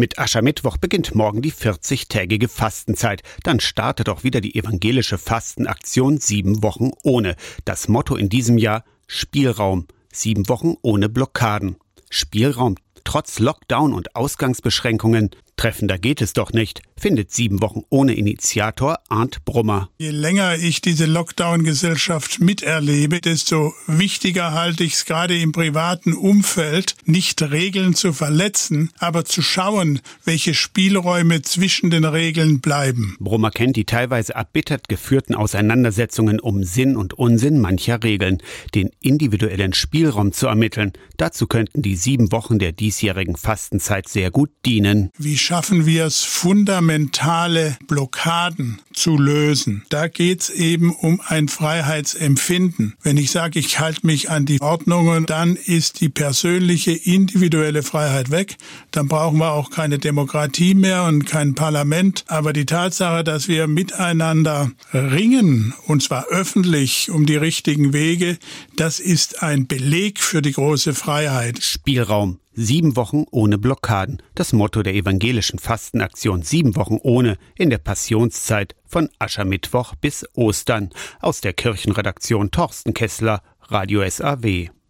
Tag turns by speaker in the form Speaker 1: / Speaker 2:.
Speaker 1: Mit Aschermittwoch beginnt morgen die 40-tägige Fastenzeit. Dann startet auch wieder die evangelische Fastenaktion 7 Wochen ohne. Das Motto in diesem Jahr: Spielraum. 7 Wochen ohne Blockaden. Spielraum trotz Lockdown und Ausgangsbeschränkungen. Treffender geht es doch nicht, findet 7 Wochen ohne Initiator Arndt Brummer.
Speaker 2: Je länger ich diese Lockdown-Gesellschaft miterlebe, desto wichtiger halte ich es gerade im privaten Umfeld, nicht Regeln zu verletzen, aber zu schauen, welche Spielräume zwischen den Regeln bleiben.
Speaker 1: Brummer kennt die teilweise erbittert geführten Auseinandersetzungen um Sinn und Unsinn mancher Regeln. Den individuellen Spielraum zu ermitteln, dazu könnten die 7 Wochen der diesjährigen Fastenzeit sehr gut dienen.
Speaker 2: Wie schaffen wir es, fundamentale Blockaden zu lösen? Da geht es eben um ein Freiheitsempfinden. Wenn ich sage, ich halte mich an die Ordnungen, dann ist die persönliche, individuelle Freiheit weg. Dann brauchen wir auch keine Demokratie mehr und kein Parlament. Aber die Tatsache, dass wir miteinander ringen, und zwar öffentlich um die richtigen Wege, das ist ein Beleg für die große Freiheit.
Speaker 1: Spielraum. 7 Wochen ohne Blockaden. Das Motto der evangelischen Fastenaktion 7 Wochen ohne in der Passionszeit von Aschermittwoch bis Ostern. Aus der Kirchenredaktion Thorsten Kessler, Radio SAW.